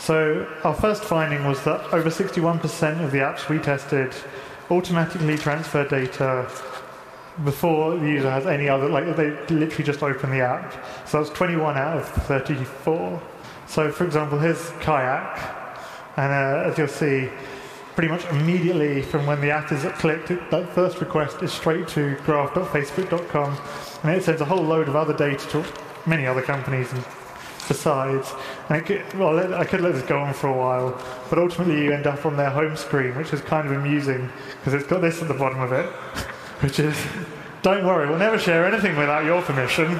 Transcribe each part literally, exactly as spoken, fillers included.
So our first finding was that over sixty-one percent of the apps we tested automatically transfer data before the user has any other, like they literally just open the app. So that's twenty-one out of thirty-four. So for example, here's Kayak, and uh, as you'll see, pretty much immediately from when the app is clicked, it, that first request is straight to graph dot facebook dot com, and it sends a whole load of other data to many other companies and besides. And it could, well, I could let this go on for a while, but ultimately you end up on their home screen, which is kind of amusing because it's got this at the bottom of it, which is, don't worry, we'll never share anything without your permission.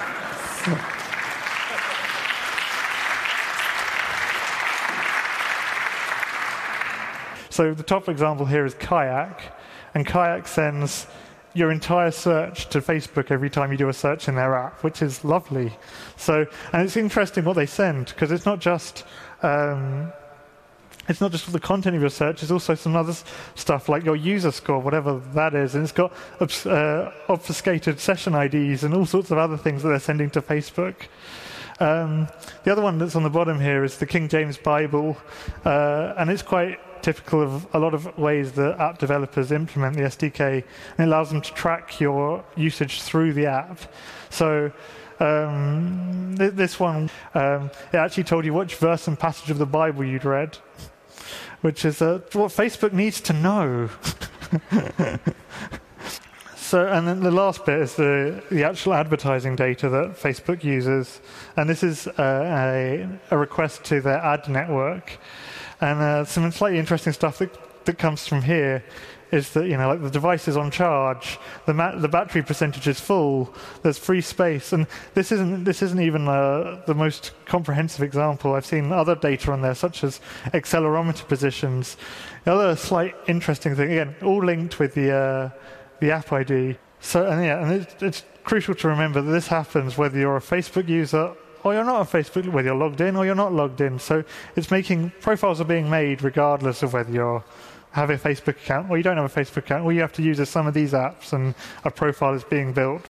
So the top example here is Kayak, and Kayak sends your entire search to Facebook every time you do a search in their app, which is lovely. So, and it's interesting what they send, because it's not just um, it's not just the content of your search, it's also some other stuff like your user score, whatever that is, and it's got uh, obfuscated session I Ds and all sorts of other things that they're sending to Facebook. Um, the other one that's on the bottom here is the King James Bible, uh, and it's quite typical of a lot of ways that app developers implement the S D K, and it allows them to track your usage through the app. So um, th- this one, um, it actually told you which verse and passage of the Bible you'd read, which is uh, what Facebook needs to know. So, and then the last bit is the, the actual advertising data that Facebook uses, and this is uh, a, a request to their ad network. And uh, some slightly interesting stuff that, that comes from here is that, you know, like the device is on charge, the ma- the battery percentage is full, there's free space, and this isn't this isn't even uh, the most comprehensive example. I've seen other data on there, such as accelerometer positions. The other slight interesting thing, again, all linked with the uh, the app I D. So, and yeah, and it's, it's crucial to remember that this happens whether you're a Facebook user or you're not a Facebook, whether you're logged in or you're not logged in. So it's making, profiles are being made regardless of whether you have a Facebook account or you don't have a Facebook account. All you have to use is some of these apps and a profile is being built